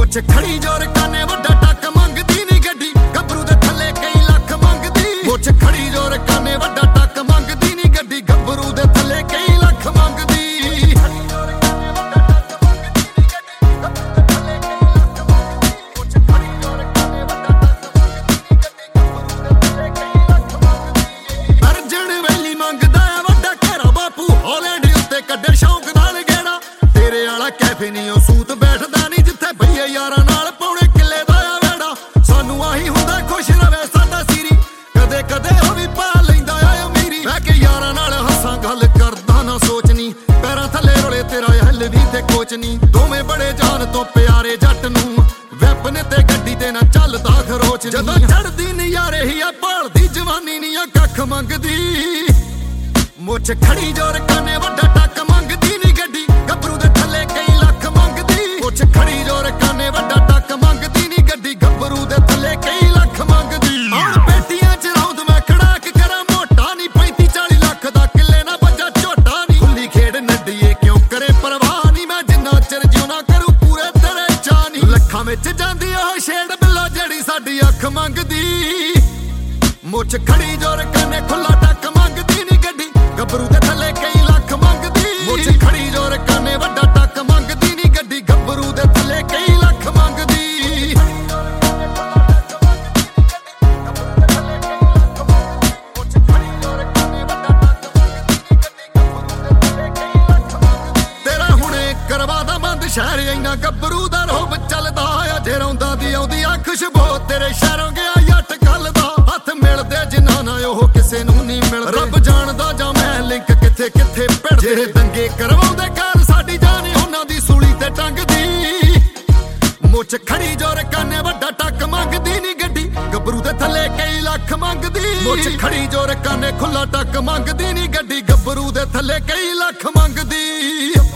ਮੁੱਛ ਖੜੀ ਜੋਰ ਕਾਨੇ ਵੱਡਾ ਟੱਕ ਮੰਗਦੀ ਨੀ ਗੱਡੀ ਗੱਭਰੂ ਦੇ ਥੱਲੇ ਕਈ ਲੱਖ ਮੰਗਦੀ ਮੁੱਛ ਖੜੀ ਜੋਰ ਕਾਨੇ ਵੱਡਾ ਟੱਕ ਮੰਗਦੀ ਨੀ ਗੱਡੀ ਗੱਭਰੂ ਦੇ ਥੱਲੇ ਕਈ ਲੱਖ ਮੰਗਦੀ ਅਰਜਨ ਵੈਲੀ ਮੰਗਦਾ ਵੱਡਾ ਘੇਰਾ ਬਾਪੂ ਹਾਲੈਂਡ ਉੱਤੇ ਕੱਢੇ ਸ਼ੌਂਕ ਨਾਲ ਗੇੜਾ ਤੇਰੇ ਵਾਲਾ ਕੈਫੇ ਨੀ ਉਹ ਸੂਤ ਬੈਠਦਾ ਨੀ ਜਿੱਥੇ ਭਈਏ ਯਾਰਾਂ ਨਾਲ ਪੌਣੇ ਕਿੱਲੇ ਦਾ ਆ ਵੇੜਾ ਸਾਨੂੰ ਆਹੀ ਹੁੰਦਾ ਖੁਸ਼ ਰਵੇ ਸਾਡਾ ਸੀਰੀ ਕਦੇ ਕਦੇ ਉਹ ਵੀ ਪਾ ਲੈਂਦਾ ਆ ਅਮੀਰੀ ਬਹਿ ਕੇ ਯਾਰਾਂ ਨਾਲ ਹੱਸਾਂ ਗੱਲ ਕਰਦਾ ਨਾ ਸੋਚਨੀ ਪੈਰਾਂ ਥੱਲੇ ਰੋਲੇ ਤੇਰਾ ਹੱਲ ਵੀ ਤੇ ਕੋਚ ਨੀ ਦੋਵੇਂ ਬੜੇ ਜਾਨ ਤੋਂ ਪਿਆਰੇ ਜੱਟ ਨੂੰ ਵੈਪਨ ਤੇ ਗੱਡੀ ਤੇ ਨਾ ਚੱਲਦਾ ਖਰੋਚ ਜਦੋਂ ਚੜਦੀ ਨਜ਼ਾਰੇ ਹੀ ਆ ਭਾਲਦੀ ਜਵਾਨੀ ਨੀ ਆ ਕੱਖ ਮੰਗਦੀ ਮੁੱਛ ਖੜੀ ਜੋਰ ਕਾਨੇ ਵੱਡਾ ਟੱਕ ਮੰਗਦੀ ਨੀ ਗੱਡੀ ਗੱਭਰੂ ਦੇ ਥੱਲੇ ਕਈ ਲੱਖ ਮੰਗਦੀ ਮੁੱਛ ਖੜੀ ਜੋਰ ਕਾਨੇ ਵੱਡਾ ਟੱਕ ਮੰਗਦੀ ਨੀ ਗੱਡੀ ਗੱਭਰੂ ਦੇ ਥੱਲੇ ਕਈ ਲੱਖ ਮੰਗਦੀ ਹੁਣ ਪੇਟੀਆਂ ਚ ਰੌਂਦ ਮੈਂ ਖੜਾਕ ਕਰਾਂ ਮੋਟਾ ਨੀ 35-40 ਲੱਖ ਦਾ ਕਿੱਲੇ ਨਾ ਬੱਜਾ ਝੋਟਾ ਨੀ ਖੁੱਲੀ ਖੇਡ ਨੱਡੀਏ ਕਿਉਂ ਕਰੇ ਪਰਵਾਹ ਨੀ ਮੈਂ ਜਿੰਨਾ ਚਿਰ ਜਿਉਣਾ ਕਰੂ ਪੂਰੇ ਤੇਰੇ ਚਾਹ ਨੀ ਲੱਖਾਂ ਵਿੱਚ ਜਾਂਦੀ ਉਹ ਛੇੜ ਬਿੱਲਾ ਜਿਹੜੀ ਸਾਡੀ ਅੱਖ ਮੰਗਦੀ ਮੁੱਛ ਖੜੀ ਜੋਰ ਕਾਨੇ ਖੁੱਲਾ ਟੱਕ ਮੰਗਦੀ ਨੀ ਗੱਡੀ ਗੱਭਰੂ ਦੇ ਥੱਲੇ ਕਈ ਲੱਖ ਮੰਗਦੀ ਮੁੱਛ ਖੜੀ ਜੋਰ ਕਾਨੇ ਵੱਡਾ ਟੱਕ ਮੰਗਦੀ ਨੀ ਗੱਡੀ ਗੱਭਰੂ ਦੇ ਥੱਲੇ ਕਈ ਲੱਖ ਮੰਗਦੀ ਤੇਰਾ ਹੁਣੇ ਕਰਵਾਦਾ ਬੰਦ ਸ਼ਹਿਰ ਇੰਨਾ ਗੱਭਰੂ ਦਾ ਰੋਬ ਚੱਲਦਾ ਆ ਜੇ ਰੌਂਦਾ ਦੀ ਆਉਂਦੀ ਆ ਖੁਸ਼ਬੂ ਤੇਰੇ ਸ਼ਹਿਰੋਂ ਗਿਆ ਜੱਟ ਕੱਲ ਦਾ ਹੱਥ ਮਿਲਦੇ ਜਿਨ੍ਹਾਂ ਨਾਲ ਉਹ ਕਿਸੇ ਨੂੰ ਨਹੀਂ ਮਿਲਦੇ ਰੱਬ ਜਾਣਦਾ ਜਾਂ ਮੈਂ ਲਿੰਕ ਕਿੱਥੇ ਕਿੱਥੇ ਭਿੜਦੇ ਜਿਹੜੇ ਦੰਗੇ ਕਰਵਾਉਂਦੇ ਘਰ ਸਾਡੀ ਜਾਨ ਉਹਨਾਂ ਦੀ ਸੂਲੀ ਤੇ ਟੰਗਦੀ ਮੁੱਛ ਖੜੀ ਜੋਰ ਕਾਨੇ ਵੱਡਾ ਟੱਕ ਮੰਗਦੀ ਨੀ ਗੱਡੀ ਗੱਭਰੂ ਦੇ ਥੱਲੇ ਕਈ ਲੱਖ ਮੰਗਦੀ ਮੁੱਛ ਖੜੀ ਜੋਰ ਕਾਨੇ ਖੁੱਲਾ ਟੱਕ ਮੰਗਦੀ ਨੀ ਗੱਡੀ ਗੱਭਰੂ ਦੇ ਥੱਲੇ ਕਈ ਲੱਖ ਮੰਗਦੀ